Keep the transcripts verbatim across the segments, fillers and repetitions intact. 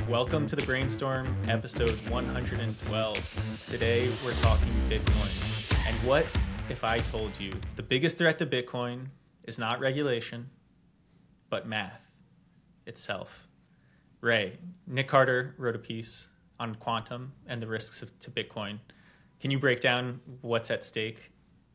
Welcome to the Brainstorm, episode one hundred twelve. Today we're talking Bitcoin. And what if I told you the biggest threat to Bitcoin is not regulation, but math itself? Ray, Nick Carter wrote a piece on quantum and the risks of, to Bitcoin. Can you break down what's at stake?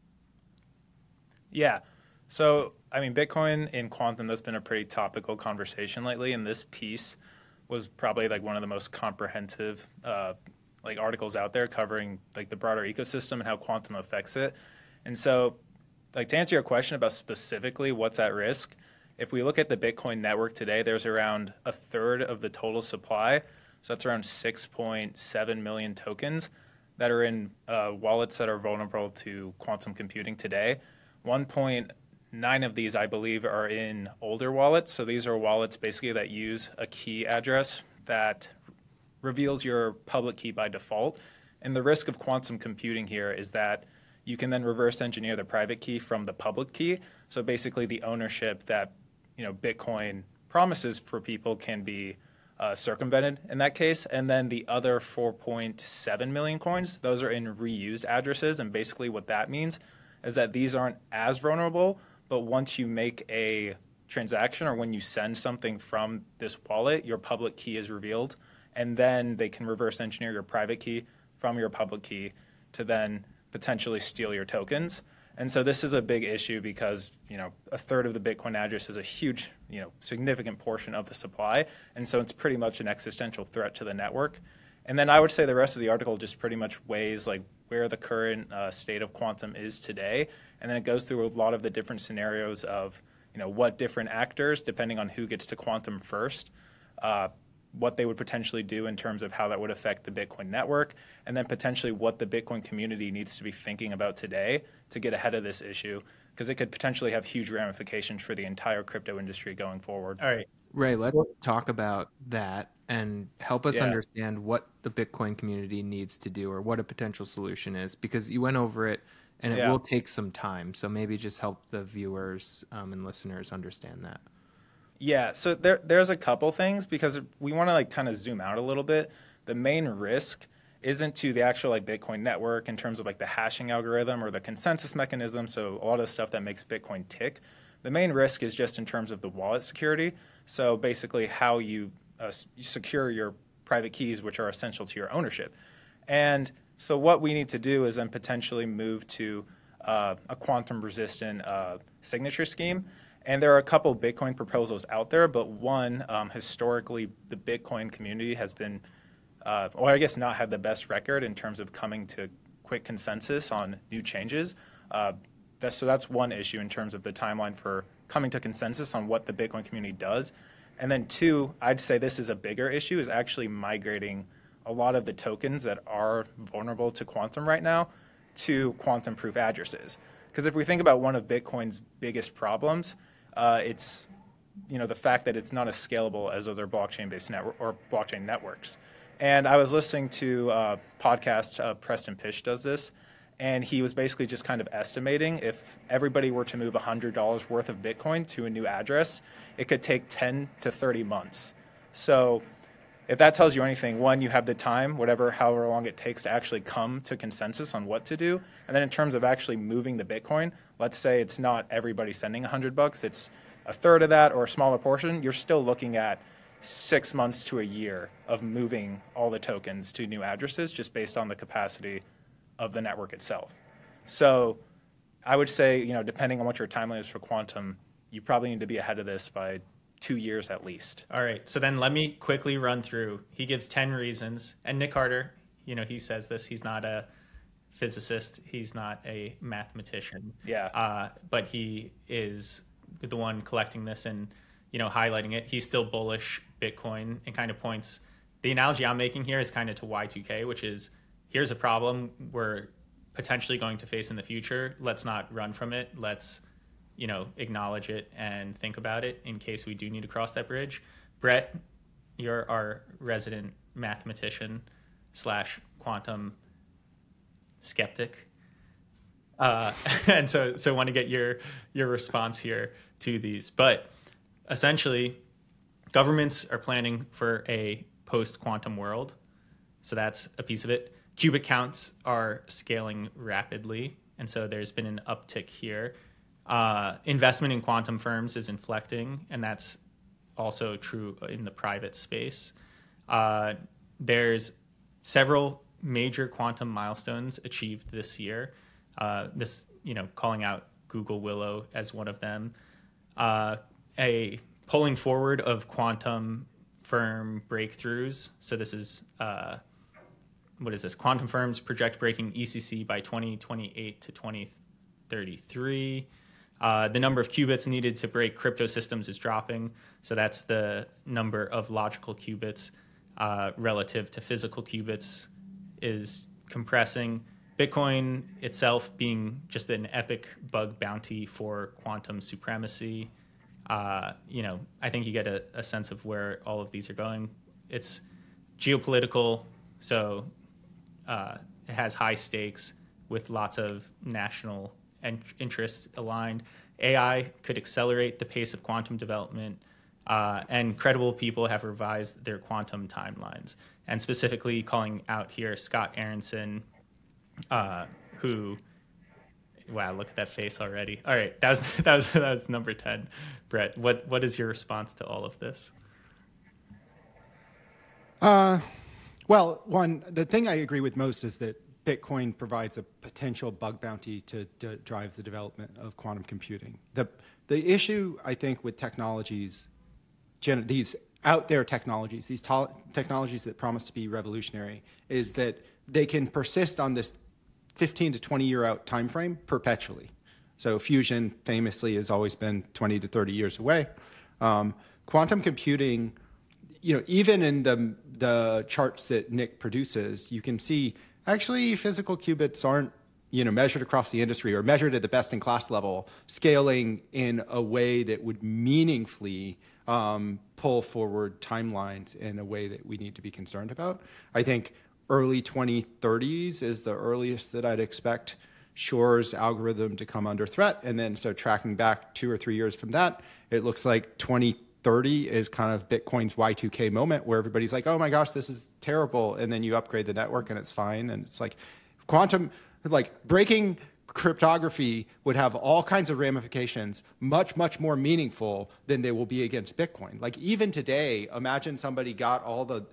Yeah. So, I mean, Bitcoin and quantum, that's been a pretty topical conversation lately. And this piece was probably like one of the most comprehensive uh, like articles out there covering like the broader ecosystem and how quantum affects it. And so, like to answer your question about specifically what's at risk, if we look at the Bitcoin network today, there's around a third of the total supply. So that's around six point seven million tokens that are in uh, wallets that are vulnerable to quantum computing today. one point nine of these, I believe, are in older wallets. So these are wallets basically that use a key address that reveals your public key by default. And the risk of quantum computing here is that you can then reverse engineer the private key from the public key. So basically the ownership that, you know, Bitcoin promises for people can be uh, circumvented in that case. And then the other four point seven million coins, those are in reused addresses. And basically what that means is that these aren't as vulnerable, but once you make a transaction or when you send something from this wallet, your public key is revealed, and then they can reverse engineer your private key from your public key to then potentially steal your tokens. And so this is a big issue because, you know, a third of the Bitcoin address is a huge, you know, significant portion of the supply. And so it's pretty much an existential threat to the network. And then I would say the rest of the article just pretty much weighs like where the current uh, state of quantum is today. And then it goes through a lot of the different scenarios of, you know, what different actors, depending on who gets to quantum first, uh, what they would potentially do in terms of how that would affect the Bitcoin network, and then potentially what the Bitcoin community needs to be thinking about today to get ahead of this issue, because it could potentially have huge ramifications for the entire crypto industry going forward. All right. Ray, let's talk about that and help us Yeah. understand what the Bitcoin community needs to do or what a potential solution is, because you went over it and it Yeah. will take some time. So maybe just help the viewers um, and listeners understand that. Yeah, so there there's a couple things because we want to like kind of zoom out a little bit. The main risk isn't to the actual like Bitcoin network in terms of like the hashing algorithm or the consensus mechanism, so a lot of stuff that makes Bitcoin tick. The main risk is just in terms of the wallet security. So basically how you, uh, you secure your private keys, which are essential to your ownership. And so what we need to do is then potentially move to uh, a quantum resistant uh, signature scheme. And there are a couple Bitcoin proposals out there, but one, um, historically, the Bitcoin community has been, uh, or I guess not had the best record in terms of coming to quick consensus on new changes. Uh, that's, so that's one issue in terms of the timeline for coming to consensus on what the Bitcoin community does. And then two, I'd say this is a bigger issue, is actually migrating a lot of the tokens that are vulnerable to quantum right now to quantum-proof addresses. Because if we think about one of Bitcoin's biggest problems, Uh, it's, you know, the fact that it's not as scalable as other blockchain-based network or blockchain networks. And I was listening to a podcast, uh, Preston Pysh does this, and he was basically just kind of estimating if everybody were to move one hundred dollars worth of Bitcoin to a new address, it could take ten to thirty months. So if that tells you anything, one, you have the time, whatever, however long it takes to actually come to consensus on what to do. And then in terms of actually moving the Bitcoin, let's say it's not everybody sending one hundred bucks, it's a third of that or a smaller portion, you're still looking at six months to a year of moving all the tokens to new addresses just based on the capacity of the network itself. So I would say, you know, depending on what your timeline is for quantum, you probably need to be ahead of this by two years at least. All right. So then let me quickly run through. He gives ten reasons. And Nick Carter, you know, he says this. He's not a physicist. He's not a mathematician. Yeah. Uh, but he is the one collecting this and, you know, highlighting it. He's still bullish Bitcoin and kind of points. The analogy I'm making here is kind of to Y two K, which is here's a problem we're potentially going to face in the future. Let's not run from it. Let's, you know, acknowledge it and think about it in case we do need to cross that bridge. Brett, you're our resident mathematician slash quantum skeptic. Uh, and so, so I want to get your, your response here to these. But essentially, governments are planning for a post-quantum world. So that's a piece of it. Qubit counts are scaling rapidly, and so there's been an uptick here. Uh, investment in quantum firms is inflecting, and that's also true in the private space. Uh, there's several major quantum milestones achieved this year. Uh, this, you know, calling out Google Willow as one of them. Uh, a pulling forward of quantum firm breakthroughs. So this is, uh, what is this? Quantum firms project breaking E C C by twenty twenty-eight to twenty thirty-three. Uh, the number of qubits needed to break crypto systems is dropping. So that's the number of logical qubits uh, relative to physical qubits is compressing. Bitcoin itself being just an epic bug bounty for quantum supremacy. Uh, you know, I think you get a, a sense of where all of these are going. It's geopolitical, so uh, it has high stakes with lots of national en- interests aligned. A I could accelerate the pace of quantum development, uh, and credible people have revised their quantum timelines. And specifically calling out here Scott Aronson, uh, who, wow, look at that face already. All right, that was that was that was number ten. Brett, what what is your response to all of this? Uh, well, one, the thing I agree with most is that Bitcoin provides a potential bug bounty to, to drive the development of quantum computing. The the issue, I think, with technologies, gen, these out there technologies, these to- technologies that promise to be revolutionary, is that they can persist on this fifteen to twenty year out time frame perpetually. So fusion famously has always been twenty to thirty years away. Um, quantum computing, you know, even in the the charts that Nick produces, you can see actually physical qubits aren't, you know, measured across the industry or measured at the best in class level, scaling in a way that would meaningfully um, pull forward timelines in a way that we need to be concerned about. I think early twenty thirties is the earliest that I'd expect Shor's algorithm to come under threat. And then so tracking back two or three years from that, it looks like twenty thirty is kind of Bitcoin's Y two K moment where everybody's like, oh my gosh, this is terrible. And then you upgrade the network and it's fine. And it's like quantum, like breaking cryptography would have all kinds of ramifications, much, much more meaningful than they will be against Bitcoin. Like even today, imagine somebody got all the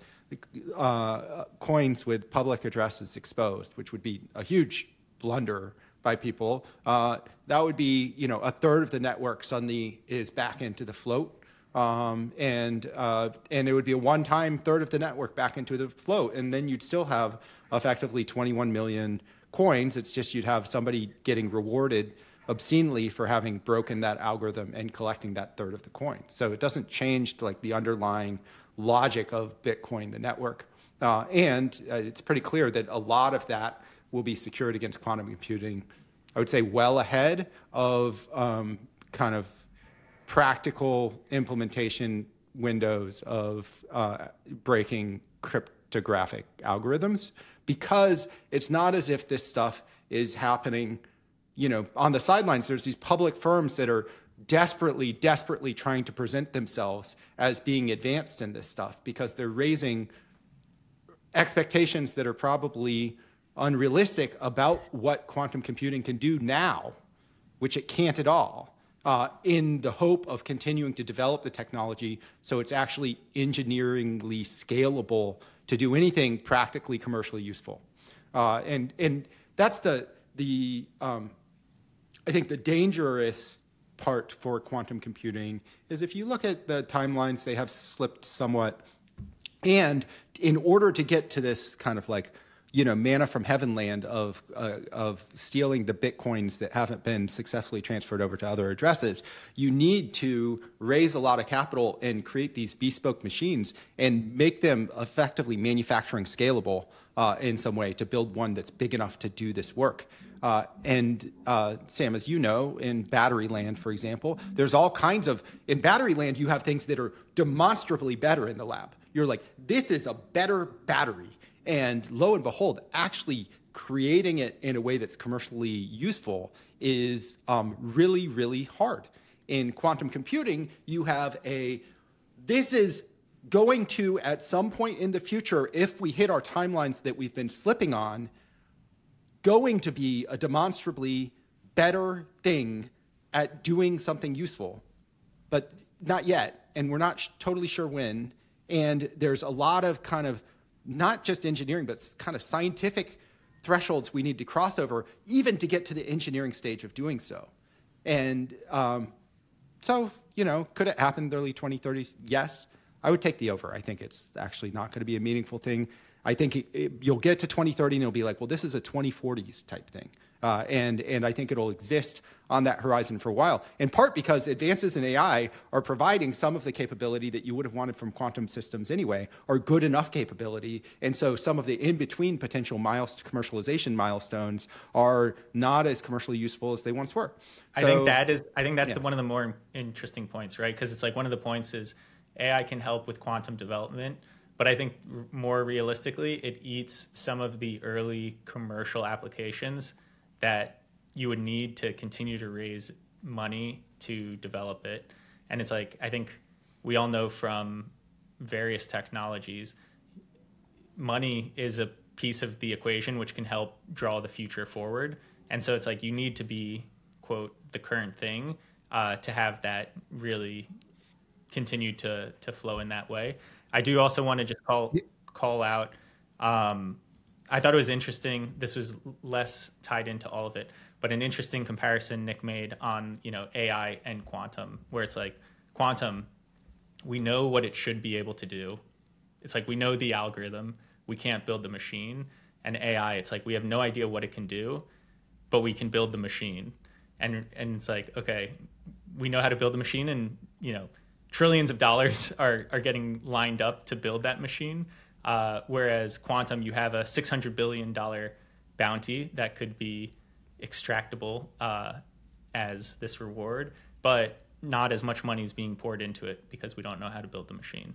uh, coins with public addresses exposed, which would be a huge blunder by people. Uh, that would be, you know, a third of the network suddenly is back into the float. Um, and uh, and it would be a one-time third of the network back into the float, and then you'd still have effectively twenty-one million coins. It's just you'd have somebody getting rewarded obscenely for having broken that algorithm and collecting that third of the coin. So it doesn't change like the underlying logic of Bitcoin, the network. Uh, and uh, it's pretty clear that a lot of that will be secured against quantum computing, I would say well ahead of um, kind of practical implementation windows of uh, breaking cryptographic algorithms, because it's not as if this stuff is happening, you know, on the sidelines. There's these public firms that are desperately, desperately trying to present themselves as being advanced in this stuff because they're raising expectations that are probably unrealistic about what quantum computing can do now, which it can't at all. Uh, in the hope of continuing to develop the technology so it's actually engineeringly scalable to do anything practically commercially useful. Uh, and and that's the, the um, I think the dangerous part for quantum computing is if you look at the timelines, they have slipped somewhat. And in order to get to this kind of like, you know, manna from heaven land of uh, of stealing the Bitcoins that haven't been successfully transferred over to other addresses, you need to raise a lot of capital and create these bespoke machines and make them effectively manufacturing scalable uh, in some way to build one that's big enough to do this work. Uh, and uh, Sam, as you know, in battery land, for example, there's all kinds of, in battery land, you have things that are demonstrably better in the lab. You're like, this is a better battery. And lo and behold, actually creating it in a way that's commercially useful is um, really, really hard. In quantum computing, you have a, this is going to, at some point in the future, if we hit our timelines that we've been slipping on, going to be a demonstrably better thing at doing something useful, but not yet, and we're not sh- totally sure when. And there's a lot of kind of not just engineering, but kind of scientific thresholds we need to cross over, even to get to the engineering stage of doing so. And um, so, you know, could it happen in the early twenty thirties? Yes. I would take the over. I think it's actually not going to be a meaningful thing. I think it, it, you'll get to twenty thirty and it'll be like, well, this is a twenty forties type thing. Uh, and, and I think it'll exist on that horizon for a while, in part because advances in A I are providing some of the capability that you would have wanted from quantum systems anyway, or good enough capability. And so some of the in-between potential milest- commercialization milestones are not as commercially useful as they once were. I So, think that is, I think that's yeah. the, one of the more interesting points, right? Because it's like one of the points is A I can help with quantum development, but I think r- more realistically, it eats some of the early commercial applications that you would need to continue to raise money to develop it. And it's like, I think we all know from various technologies, money is a piece of the equation which can help draw the future forward. And so it's like, you need to be, quote, the current thing uh, to have that really continue to, to flow in that way. I do also want to just call, call out, um, I thought it was interesting. This was less tied into all of it, but an interesting comparison Nick made on, you know, A I and quantum, where it's like quantum, we know what it should be able to do. It's like we know the algorithm, we can't build the machine. And A I, it's like we have no idea what it can do, but we can build the machine. And and it's like, okay, we know how to build the machine, and you know, trillions of dollars are are getting lined up to build that machine. Uh, whereas quantum, you have a six hundred billion dollars bounty that could be extractable uh, as this reward, but not as much money is being poured into it because we don't know how to build the machine.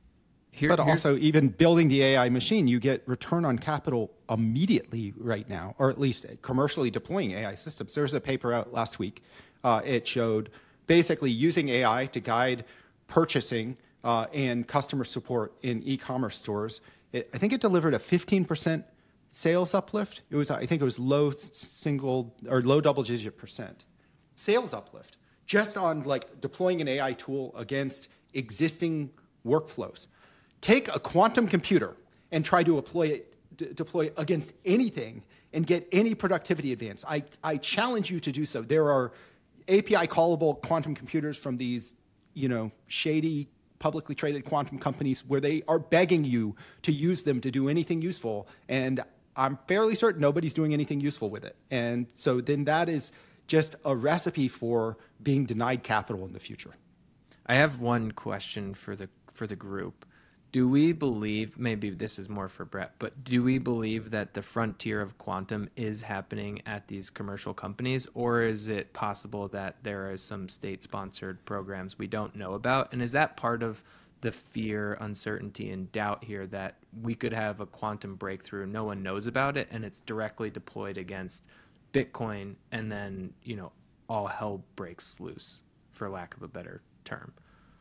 Here, But here's- also, even building the A I machine, you get return on capital immediately right now, or at least commercially deploying A I systems. There was a paper out last week. Uh, it showed basically using A I to guide purchasing uh, and customer support in e-commerce stores. It, I think it delivered a fifteen percent sales uplift. It was, I think it was low single or low double-digit percent sales uplift just on like deploying an A I tool against existing workflows. Take a quantum computer and try to deploy it, d- deploy it against anything and get any productivity advance. I, I challenge you to do so. There are A P I callable quantum computers from these, you know, shady publicly traded quantum companies where they are begging you to use them to do anything useful. And I'm fairly certain nobody's doing anything useful with it. And so then that is just a recipe for being denied capital in the future. I have one question for the for the group. Do we believe, maybe this is more for Brett, but do we believe that the frontier of quantum is happening at these commercial companies, or is it possible that there are some state-sponsored programs we don't know about? And is that part of the fear, uncertainty, and doubt here that we could have a quantum breakthrough, no one knows about it, and it's directly deployed against Bitcoin, and then, you know, all hell breaks loose, for lack of a better term?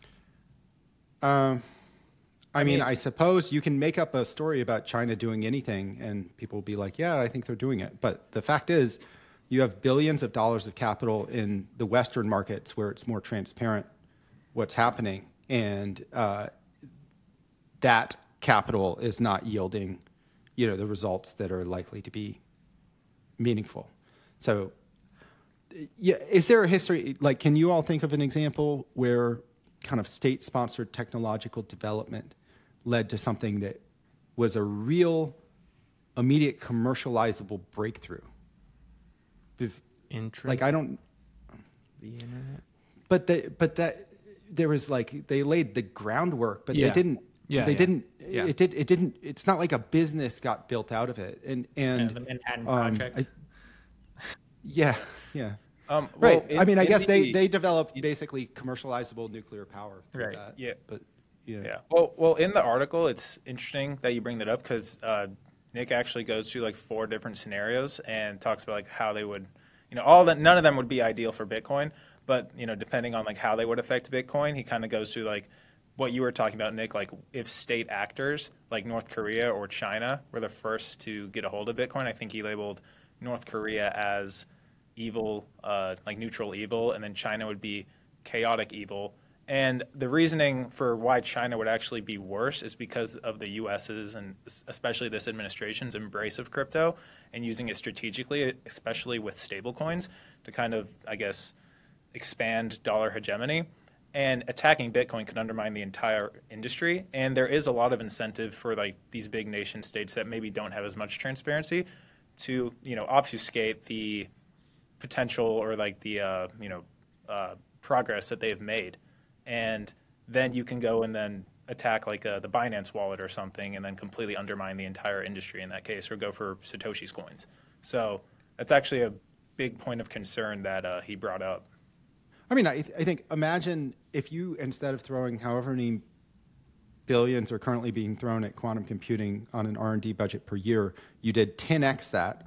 Um, I, I mean, mean- I suppose you can make up a story about China doing anything and people will be like, yeah, I think they're doing it. But the fact is, you have billions of dollars of capital in the Western markets where it's more transparent what's happening. And uh, that capital is not yielding, you know, the results that are likely to be meaningful. So, yeah, is there a history, like, can you all think of an example where kind of state-sponsored technological development led to something that was a real, immediate commercializable breakthrough? If- Intra- Like, I don't, the internet? but they, but that there was like they laid the groundwork, but Yeah. they didn't. Yeah, they yeah. didn't. Yeah. It did. It didn't. It's not like a business got built out of it. And and Yeah, the Manhattan um, Project. I- yeah, yeah. Um, well, Right. in- I mean, I in guess they, the- they developed basically commercializable nuclear power. through Right. That. Yeah. But yeah. Yeah. Well, well, in the article, it's interesting that you bring that up because uh, Nick actually goes through like four different scenarios and talks about like how they would, you know, all that. None of them would be ideal for Bitcoin, but you know, depending on like how they would affect Bitcoin, he kind of goes through like what you were talking about, Nick, like if state actors like North Korea or China were the first to get a hold of Bitcoin, I think he labeled North Korea as evil, uh, like neutral evil, and then China would be chaotic evil. And the reasoning for why China would actually be worse is because of the U S's and especially this administration's embrace of crypto and using it strategically, especially with stablecoins, to kind of, I guess, expand dollar hegemony. And attacking Bitcoin could undermine the entire industry. And there is a lot of incentive for like these big nation states that maybe don't have as much transparency to, you know, obfuscate the potential or like the, uh, you know, uh, progress that they've made. And then you can go and then attack like uh, the Binance wallet or something and then completely undermine the entire industry in that case, or go for Satoshi's coins. So that's actually a big point of concern that uh, he brought up. I mean, I, I think imagine if you, instead of throwing however many billions are currently being thrown at quantum computing on an R and D budget per year, you did ten x that.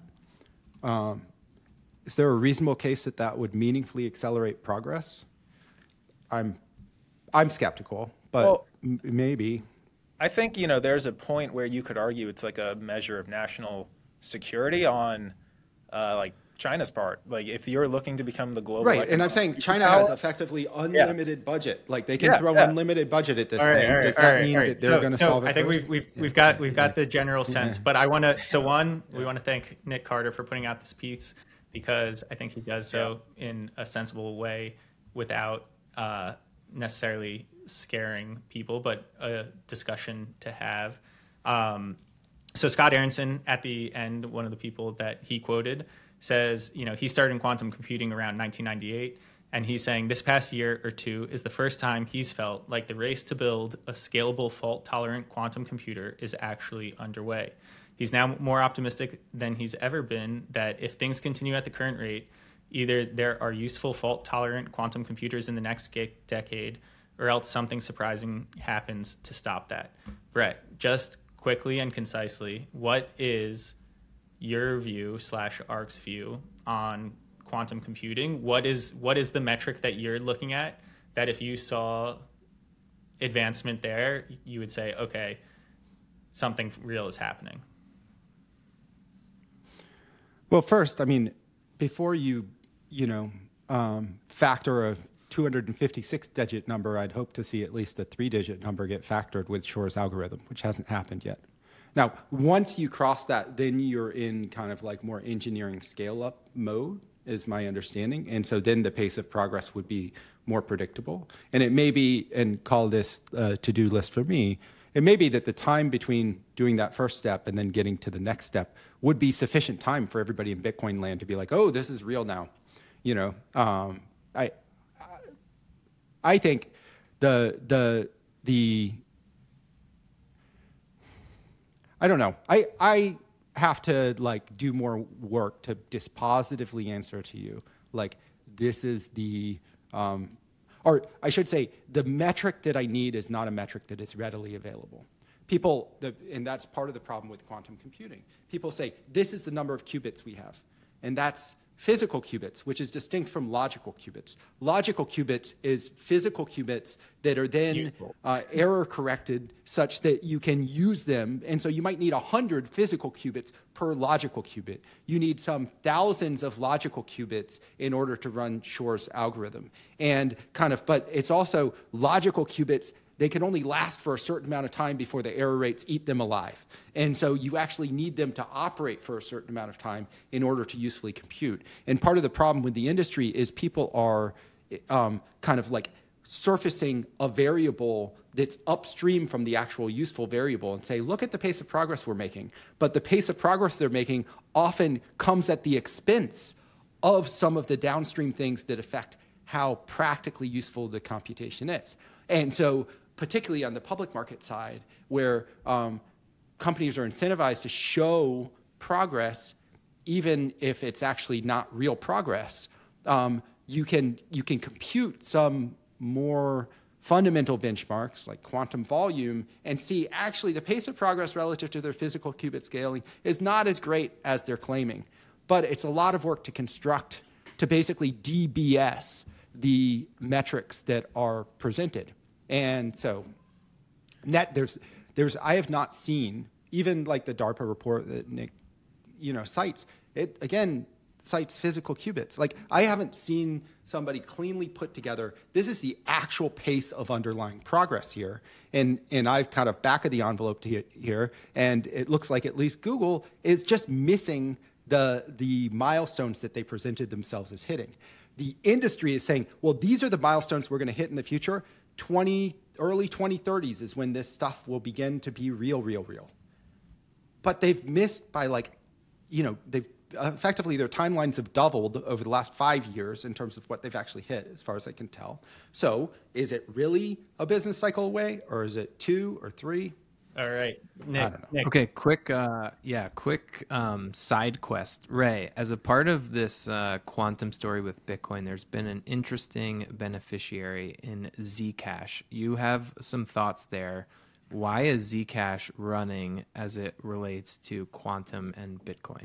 Um, is there a reasonable case that that would meaningfully accelerate progress? I'm, I'm skeptical, but Well, m- maybe. I think, you know, there's a point where you could argue it's like a measure of national security on uh, like China's part. Like if you're looking to become the global, Right, and I'm saying China has effectively unlimited budget. Like they can Yeah, throw yeah. unlimited budget at this All right, thing. all right, Does all that right, mean all right. that they're So- going to so solve it I think first? we've we've, Yeah. we've got we've got Yeah. the general sense, Yeah. but I want to. So one, we want to thank Nick Carter for putting out this piece because I think he does so in a sensible way without uh, necessarily scaring people, but a discussion to have. Um, so Scott Aronson at the end, one of the people that he quoted, says, you know, he started in quantum computing around nineteen ninety-eight, and he's saying this past year or two is the first time he's felt like the race to build a scalable, fault-tolerant quantum computer is actually underway. He's now more optimistic than he's ever been that if things continue at the current rate, either there are useful fault-tolerant quantum computers in the next ge- decade, or else something surprising happens to stop that. Brett, just quickly and concisely, what is your view slash ARC's view on quantum computing? What is what is the metric that you're looking at that if you saw advancement there, you would say, okay, something real is happening? Well, first, I mean, before you, you know, um, factor a two hundred fifty-six digit number, I'd hope to see at least a three-digit number get factored with Shor's algorithm, which hasn't happened yet. Now, once you cross that, then you're in kind of like more engineering scale-up mode, is my understanding. And so then the pace of progress would be more predictable. And it may be, and call this a to-do list for me, it may be that the time between doing that first step and then getting to the next step would be sufficient time for everybody in Bitcoin land to be like, oh, this is real now. You know, um, I, I think the, the, the, I don't know. I, I have to like do more work to dispositively answer to you. Like this is the, um, or I should say the metric that I need is not a metric that is readily available. People, the, and that's part of the problem with quantum computing. People say, this is the number of qubits we have. And that's physical qubits, which is distinct from logical qubits. Logical qubits is physical qubits that are then uh, error corrected such that you can use them. And so you might need one hundred physical qubits per logical qubit. You need some thousands of logical qubits in order to run Shor's algorithm. And kind of, but it's also logical qubits. They can only last for a certain amount of time before the error rates eat them alive. And so you actually need them to operate for a certain amount of time in order to usefully compute. And part of the problem with the industry is people are um, kind of like surfacing a variable that's upstream from the actual useful variable and say, look at the pace of progress we're making. But the pace of progress they're making often comes at the expense of some of the downstream things that affect how practically useful the computation is. And so particularly on the public market side, where um, companies are incentivized to show progress, even if it's actually not real progress, um, you can you can compute some more fundamental benchmarks like quantum volume and see actually the pace of progress relative to their physical qubit scaling is not as great as they're claiming. But it's a lot of work to construct, to basically D B S the metrics that are presented. And so net there's there's I have not seen even like the DARPA report that Nick, you know, cites. It again cites physical qubits. Like I haven't seen somebody cleanly put together. This is the actual pace of underlying progress here, and and I've kind of back of the envelope to here, and it looks like at least Google is just missing the the milestones that they presented themselves as hitting. The industry is saying, well, these are the milestones we're going to hit in the future. twenty early twenty thirties is when this stuff will begin to be real, real, real. But they've missed by like, you know, they've effectively their timelines have doubled over the last five years in terms of what they've actually hit, as far as I can tell. So is it really a business cycle away, or is it two or three? All right, Nick. I don't know. Nick. Okay, quick, uh, yeah, quick um, side quest. Ray, as a part of this uh, quantum story with Bitcoin, there's been an interesting beneficiary in Zcash. You have some thoughts there. Why is Zcash running as it relates to quantum and Bitcoin?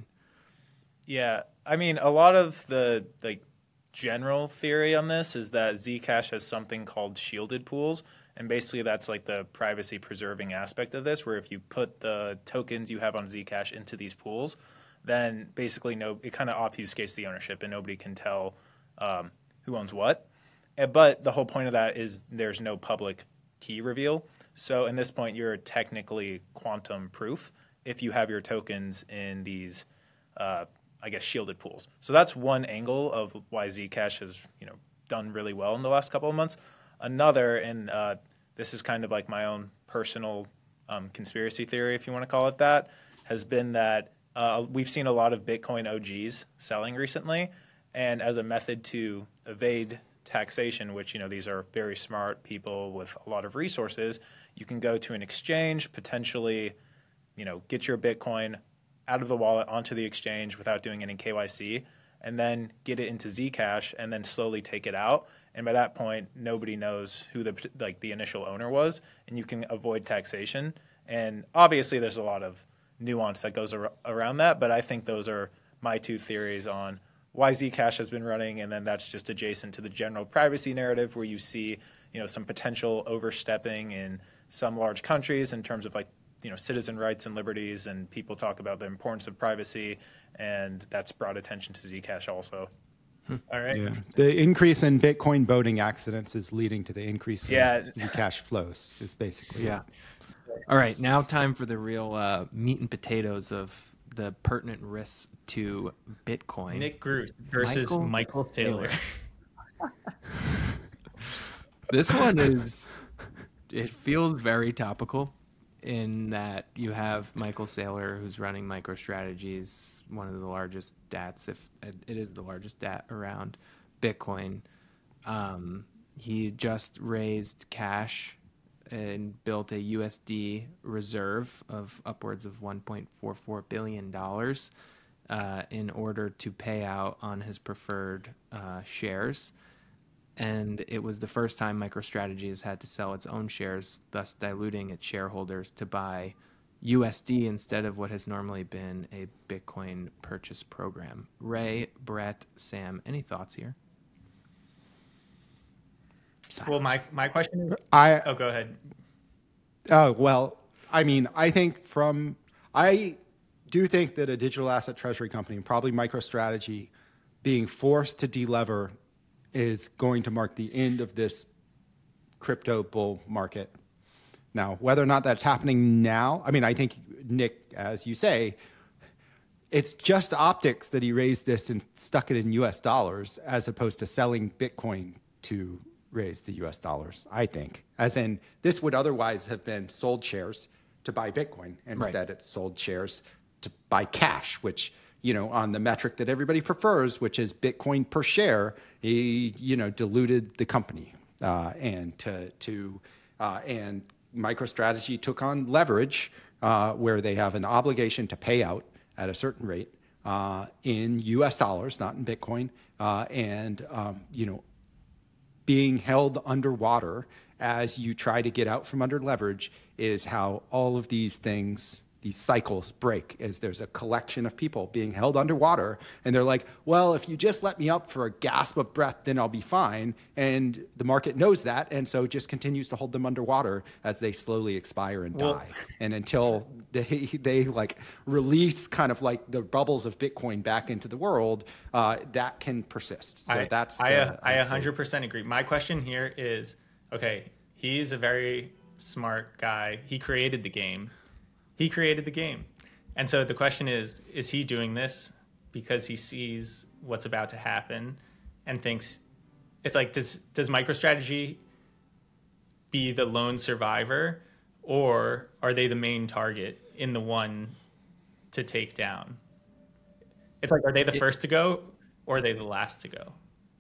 Yeah, I mean, a lot of the like general theory on this is that Zcash has something called shielded pools, and basically that's like the privacy preserving aspect of this, where if you put the tokens you have on Zcash into these pools, then basically no, it kind of obfuscates the ownership, and nobody can tell um, who owns what. But the whole point of that is there's no public key reveal. So in this point, you're technically quantum proof if you have your tokens in these uh, I guess, shielded pools. So that's one angle of why Zcash has, you know, done really well in the last couple of months. Another, and uh, this is kind of like my own personal um, conspiracy theory, if you want to call it that, has been that uh, we've seen a lot of Bitcoin O Gs selling recently, and as a method to evade taxation, which, you know, these are very smart people with a lot of resources, you can go to an exchange, potentially, you know, get your Bitcoin out of the wallet onto the exchange without doing any K Y C, and then get it into Zcash and then slowly take it out. And by that point, nobody knows who the like the initial owner was, and you can avoid taxation. And obviously, there's a lot of nuance that goes ar- around that, but I think those are my two theories on why Zcash has been running, and then that's just adjacent to the general privacy narrative, where you see, you know, some potential overstepping in some large countries in terms of like, you know, citizen rights and liberties, and people talk about the importance of privacy, and that's brought attention to Zcash also. All right. Yeah. The increase in Bitcoin boating accidents is leading to the increase in Yeah. Zcash flows, is basically Yeah. All right, now time for the real uh, meat and potatoes of the pertinent risks to Bitcoin. Nick Groot versus Michael, Michael Saylor. This one is, it feels very topical in that you have Michael Saylor, who's running MicroStrategies, one of the largest DATs, if it is the largest D A T around Bitcoin. Um, he just raised cash and built a U S D reserve of upwards of one point four four billion dollars uh, in order to pay out on his preferred uh, shares. And it was the first time MicroStrategy has had to sell its own shares, thus diluting its shareholders to buy U S D instead of what has normally been a Bitcoin purchase program. Ray, Brett, Sam, any thoughts here? Well, my, my question is, I oh, go ahead. Oh, well, I mean, I think from, I do think that a digital asset treasury company, and probably MicroStrategy, being forced to delever is going to mark the end of this crypto bull market. Now, whether or not that's happening now, I mean, I think, Nick, as you say, it's just optics that he raised this and stuck it in U S dollars as opposed to selling Bitcoin to raise the U S dollars, I think. As in, this would otherwise have been sold shares to buy Bitcoin. And Right. instead, it's sold shares to buy cash, which, you know, on the metric that everybody prefers, which is Bitcoin per share, he, you know, diluted the company. Uh, and to, to uh, and MicroStrategy took on leverage uh, where they have an obligation to pay out at a certain rate uh, in U S dollars, not in Bitcoin, uh, and, um, you know, being held underwater as you try to get out from under leverage is how all of these things, these cycles break, is there's a collection of people being held underwater, and they're like, well, if you just let me up for a gasp of breath, then I'll be fine. And the market knows that, and so just continues to hold them underwater as they slowly expire and Well, die. And until they they like release kind of like the bubbles of Bitcoin back into the world, uh, that can persist. So I, that's I, the, I I'd one say- hundred percent agree. My question here is, okay, he's a very smart guy. He created the game. He created the game. And so the question is, is he doing this because he sees what's about to happen and thinks it's like, does, does MicroStrategy be the lone survivor, or are they the main target in the one to take down? It's like, are they the first to go, or are they the last to go?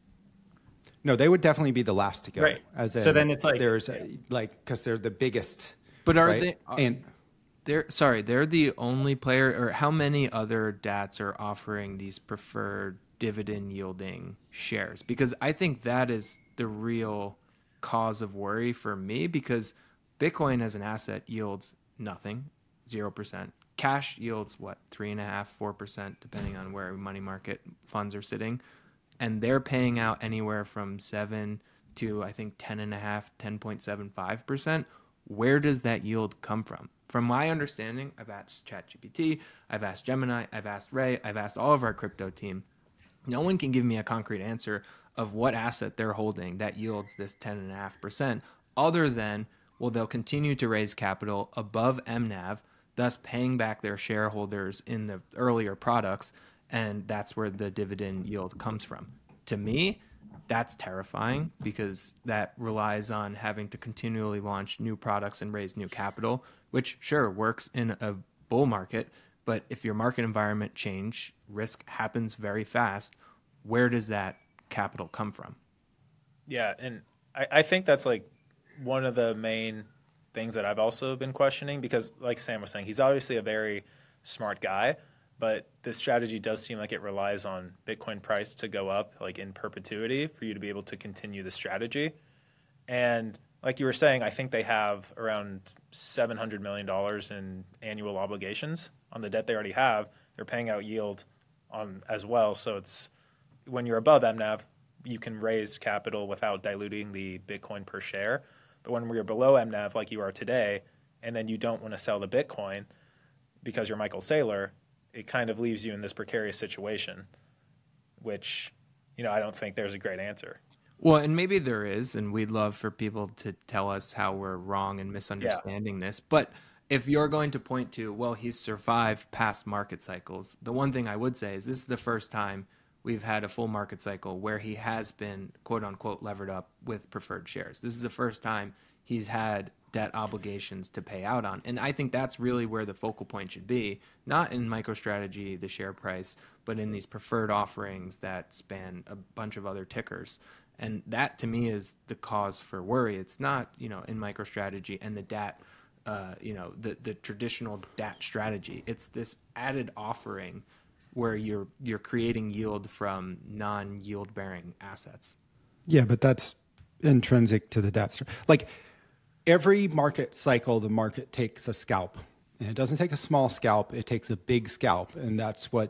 No, they would definitely be the last to go. Right. As So in, then it's like- there's a, like because they're the biggest. But are right? they? Are, and they're sorry. They're the only player, or how many other DATs are offering these preferred dividend yielding shares? Because I think that is the real cause of worry for me. Because Bitcoin as an asset yields nothing, zero percent. Cash yields what, three and a half, four percent, depending on where money market funds are sitting, and they're paying out anywhere from seven to I think ten and a half, ten point seven five percent. Where does that yield come from? From my understanding, I've asked ChatGPT, I've asked Gemini, I've asked Ray, I've asked all of our crypto team. No one can give me a concrete answer of what asset they're holding that yields this ten and a half percent, other than, well, they'll continue to raise capital above M NAV, thus paying back their shareholders in the earlier products, and that's where the dividend yield comes from. To me, that's terrifying, because that relies on having to continually launch new products and raise new capital, which sure works in a bull market, but if your market environment change, risk happens very fast. Where does that capital come from? Yeah, and I, I think that's like one of the main things that I've also been questioning, because like Sam was saying, he's obviously a very smart guy, but this strategy does seem like it relies on Bitcoin price to go up like in perpetuity for you to be able to continue the strategy. And like you were saying, I think they have around seven hundred million dollars in annual obligations on the debt they already have. They're paying out yield on as well. So it's when you're above M NAV, you can raise capital without diluting the Bitcoin per share. But when we're below M NAV like you are today, and then you don't want to sell the Bitcoin because you're Michael Saylor, it kind of leaves you in this precarious situation, which, you know, I don't think there's a great answer. Well, and maybe there is, and we'd love for people to tell us how we're wrong and misunderstanding this. But if you're going to point to, well, he's survived past market cycles, the one thing I would say is this is the first time we've had a full market cycle where he has been, quote unquote, levered up with preferred shares. This is the first time he's had debt obligations to pay out on. And I think that's really where the focal point should be, not in MicroStrategy, the share price, but in these preferred offerings that span a bunch of other tickers. And that to me is the cause for worry. It's not, you know, in MicroStrategy and the D A T, uh, you know, the, the traditional D A T strategy. It's this added offering where you're you're creating yield from non-yield bearing assets. Yeah, but that's intrinsic to the debt. str- Like every market cycle, the market takes a scalp, and it doesn't take a small scalp; it takes a big scalp, and that's what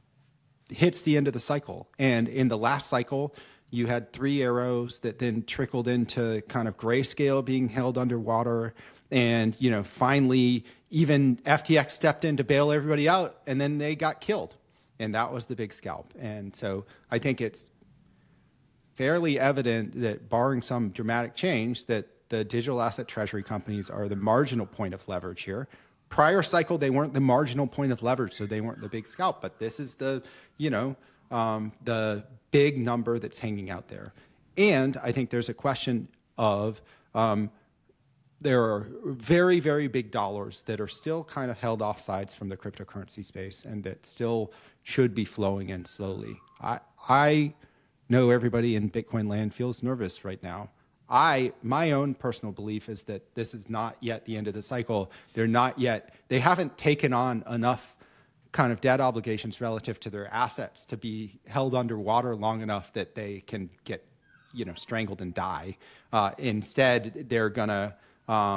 hits the end of the cycle. And in the last cycle, you had three arrows that then trickled into kind of Grayscale being held underwater, and you know, finally, even F T X stepped in to bail everybody out, and then they got killed, and that was the big scalp. And so, I think it's fairly evident that, barring some dramatic change, that the digital asset treasury companies are the marginal point of leverage here. Prior cycle, they weren't the marginal point of leverage, so they weren't the big scalp. But this is the, you know, um, the big number that's hanging out there. And I think there's a question of um, there are very, very big dollars that are still kind of held off sides from the cryptocurrency space, and that still should be flowing in slowly. I, I know everybody in Bitcoin land feels nervous right now. I, my own personal belief is that this is not yet the end of the cycle. They're not yet, they haven't taken on enough kind of debt obligations relative to their assets to be held underwater long enough that they can get, you know, strangled and die. Uh, instead, they're gonna um,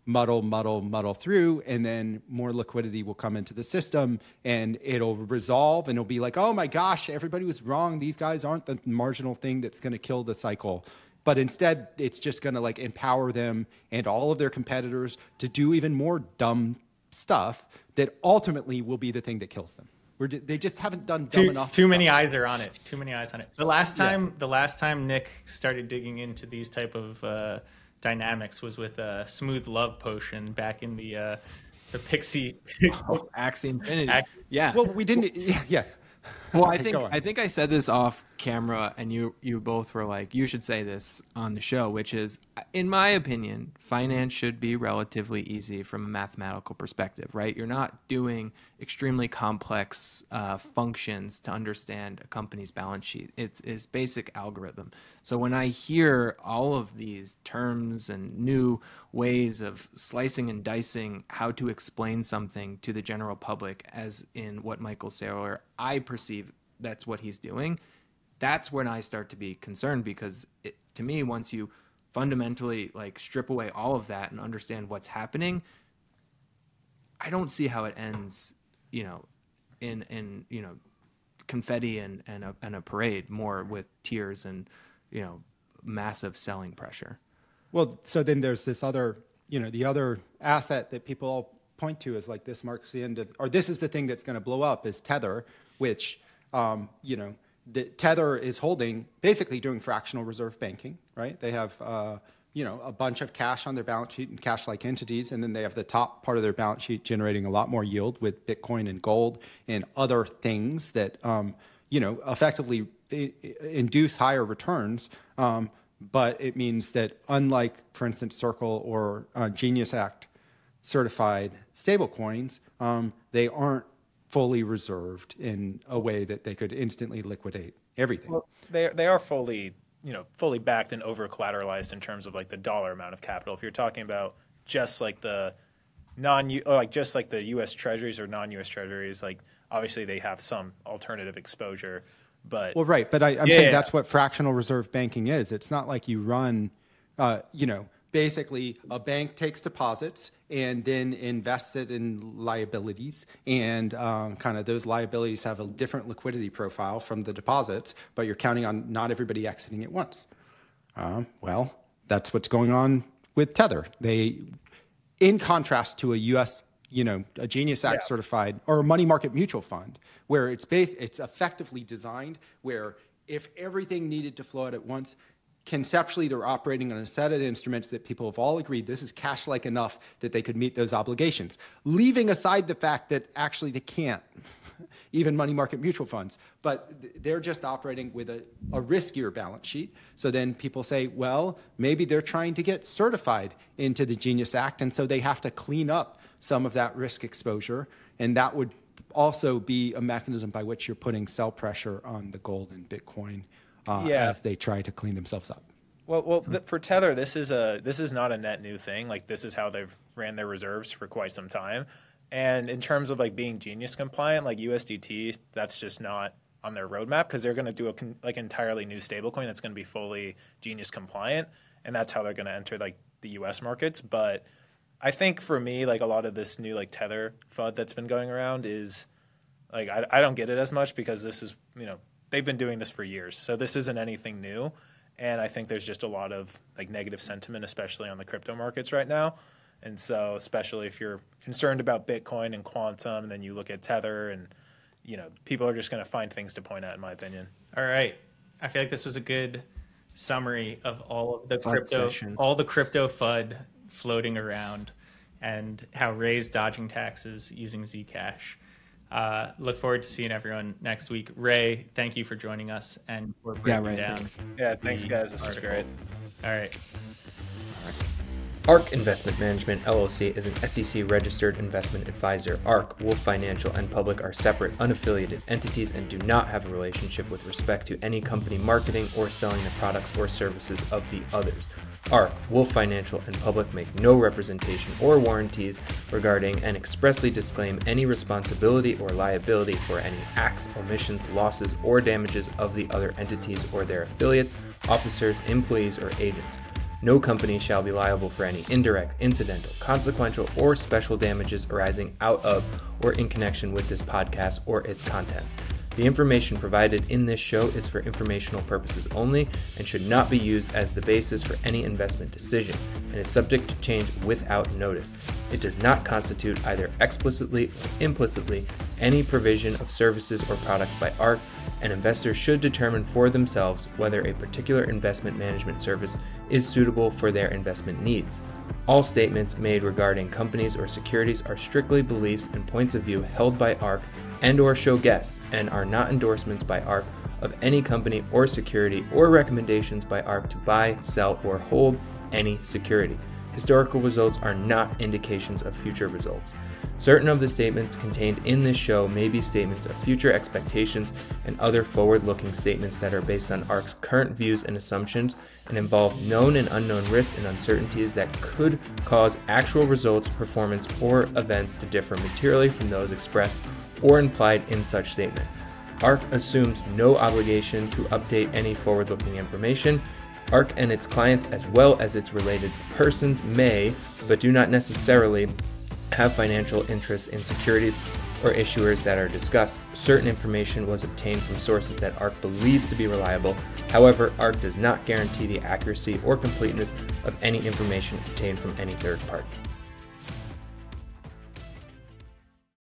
muddle, muddle, muddle through, and then more liquidity will come into the system, and it'll resolve, and it'll be like, oh my gosh, everybody was wrong. These guys aren't the marginal thing that's going to kill the cycle. But instead, it's just going to like empower them and all of their competitors to do even more dumb stuff that ultimately will be the thing that kills them. We're, they just haven't done dumb too, enough. Too stuff. many eyes are on it. Too many eyes on it. The last time, Yeah. the last time Nick started digging into these type of uh, dynamics was with a Smooth Love Potion back in the uh, the Pixie. Oh, Axie Infinity. Ac- yeah. Well, we didn't. Yeah. yeah. Well, I Okay, think go on. I think I said this off camera, and you you both were like, you should say this on the show, which is, in my opinion, finance should be relatively easy from a mathematical perspective, right? You're not doing extremely complex uh, functions to understand a company's balance sheet. It's, it's basic algorithm. So when I hear all of these terms and new ways of slicing and dicing how to explain something to the general public, as in what Michael Saylor, I perceive that's what he's doing, that's when I start to be concerned, because it, to me, once you fundamentally like strip away all of that and understand what's happening, I don't see how it ends, you know, in, in, you know, confetti and, and a, and a parade, more with tears and, you know, massive selling pressure. Well, so then there's this other, you know, the other asset that people all point to is like, this marks the end of, or this is the thing that's going to blow up, is Tether, which, um, you know, the Tether is holding, basically doing fractional reserve banking, right? They have, uh, you know, a bunch of cash on their balance sheet and cash-like entities, and then they have the top part of their balance sheet generating a lot more yield with Bitcoin and gold and other things that, um, you know, effectively i- i- induce higher returns. Um, but it means that unlike, for instance, Circle or uh, Genius Act certified stablecoins, um, they aren't fully reserved in a way that they could instantly liquidate everything. Well, they they are fully, you know, fully backed and over collateralized in terms of like the dollar amount of capital. If you're talking about just like the non, or like just like the U S Treasuries or non-U S Treasuries, like obviously they have some alternative exposure, but Well, right, but I, I'm Yeah, saying yeah. that's what fractional reserve banking is. It's not like you run, uh, you know, basically a bank takes deposits and then invests it in liabilities, and um, kind of those liabilities have a different liquidity profile from the deposits, but you're counting on not everybody exiting at once. Um, well, that's what's going on with Tether. They, in contrast to a U S, you know, a Genius Act Yeah. certified or a money market mutual fund, where it's based, it's effectively designed where if everything needed to flow out at once, conceptually they're operating on a set of instruments that people have all agreed this is cash-like enough that they could meet those obligations, leaving aside the fact that actually they can't, even money market mutual funds, but they're just operating with a, a riskier balance sheet. So then people say, well, maybe they're trying to get certified into the Genius Act, and so they have to clean up some of that risk exposure, and that would also be a mechanism by which you're putting sell pressure on the gold and Bitcoin uh, Yeah. as they try to clean themselves up. Well, well, th- for Tether, this is a this is not a net new thing. Like this is how they've ran their reserves for quite some time. And in terms of like being Genius compliant, like U S D T, that's just not on their roadmap because they're going to do a con- like entirely new stablecoin that's going to be fully Genius compliant, and that's how they're going to enter like the U S markets. But I think for me, like a lot of this new like Tether F U D that's been going around is like I, I don't get it as much because this is, you know, they've been doing this for years, so this isn't anything new. And I think there's just a lot of like negative sentiment, especially on the crypto markets right now. And so, especially if you're concerned about Bitcoin and quantum, and then you look at Tether, and you know, people are just going to find things to point at, in my opinion. All right. I feel like this was a good summary of all of the F U D crypto, session. all the crypto F U D floating around, and how Ray's dodging taxes using Zcash. Uh, look forward to seeing everyone next week. Ray, thank you for joining us, and we're breaking Ray, down. thanks. Yeah, thanks, the guys. This was article. great. All right. ARK Investment Management, L L C is an S E C registered investment advisor. ARK, Wolf Financial, and Public are separate, unaffiliated entities and do not have a relationship with respect to any company marketing or selling the products or services of the others. ARK, Wolf Financial, and Public make no representation or warranties regarding and expressly disclaim any responsibility or liability for any acts, omissions, losses, or damages of the other entities or their affiliates, officers, employees, or agents. No company shall be liable for any indirect, incidental, consequential, or special damages arising out of or in connection with this podcast or its contents. The information provided in this show is for informational purposes only and should not be used as the basis for any investment decision and is subject to change without notice. It does not constitute either explicitly or implicitly any provision of services or products by ARK, and investors should determine for themselves whether a particular investment management service is suitable for their investment needs. All statements made regarding companies or securities are strictly beliefs and points of view held by ARK and or show guests and are not endorsements by ARK of any company or security or recommendations by ARK to buy, sell, or hold any security. Historical results are not indications of future results. Certain of the statements contained in this show may be statements of future expectations and other forward-looking statements that are based on ARK's current views and assumptions and involve known and unknown risks and uncertainties that could cause actual results, performance, or events to differ materially from those expressed or implied in such statement. ARK assumes no obligation to update any forward-looking information. ARK and its clients, as well as its related persons, may, but do not necessarily, have financial interests in securities or issuers that are discussed. Certain information was obtained from sources that ARK believes to be reliable. However, ARK does not guarantee the accuracy or completeness of any information obtained from any third party.